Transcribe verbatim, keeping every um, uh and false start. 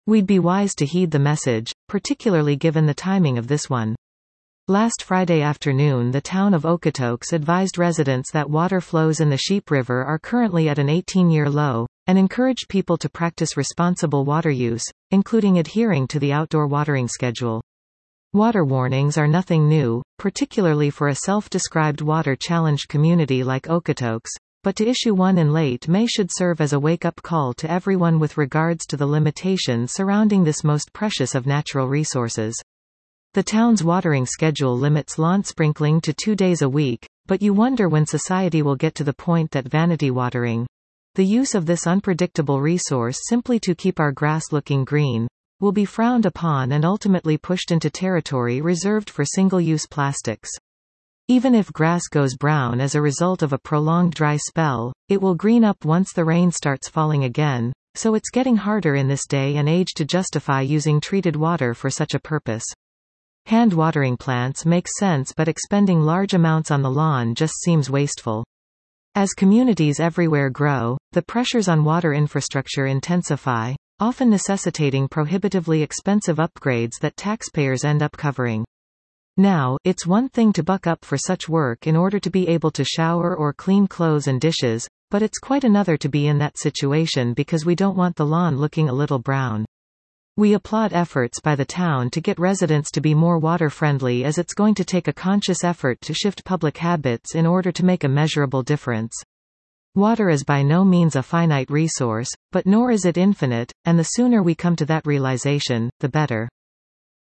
We'd be wise to heed the message, particularly given the timing of this one. Last Friday afternoon, the town of Okotoks advised residents that water flows in the Sheep River are currently at an eighteen-year low, and encouraged people to practice responsible water use, including adhering to the outdoor watering schedule. Water warnings are nothing new, particularly for a self-described water-challenged community like Okotoks, but to issue one in late May should serve as a wake-up call to everyone with regards to the limitations surrounding this most precious of natural resources. The town's watering schedule limits lawn sprinkling to two days a week, but you wonder when society will get to the point that vanity watering, the use of this unpredictable resource simply to keep our grass looking green, will be frowned upon and ultimately pushed into territory reserved for single-use plastics. Even if grass goes brown as a result of a prolonged dry spell, it will green up once the rain starts falling again, so it's getting harder in this day and age to justify using treated water for such a purpose. Hand watering plants make sense, but expending large amounts on the lawn just seems wasteful. As communities everywhere grow, the pressures on water infrastructure intensify, often necessitating prohibitively expensive upgrades that taxpayers end up covering. Now, it's one thing to buck up for such work in order to be able to shower or clean clothes and dishes, but it's quite another to be in that situation because we don't want the lawn looking a little brown. We applaud efforts by the town to get residents to be more water-friendly, as it's going to take a conscious effort to shift public habits in order to make a measurable difference. Water is by no means a finite resource, but nor is it infinite, and the sooner we come to that realization, the better.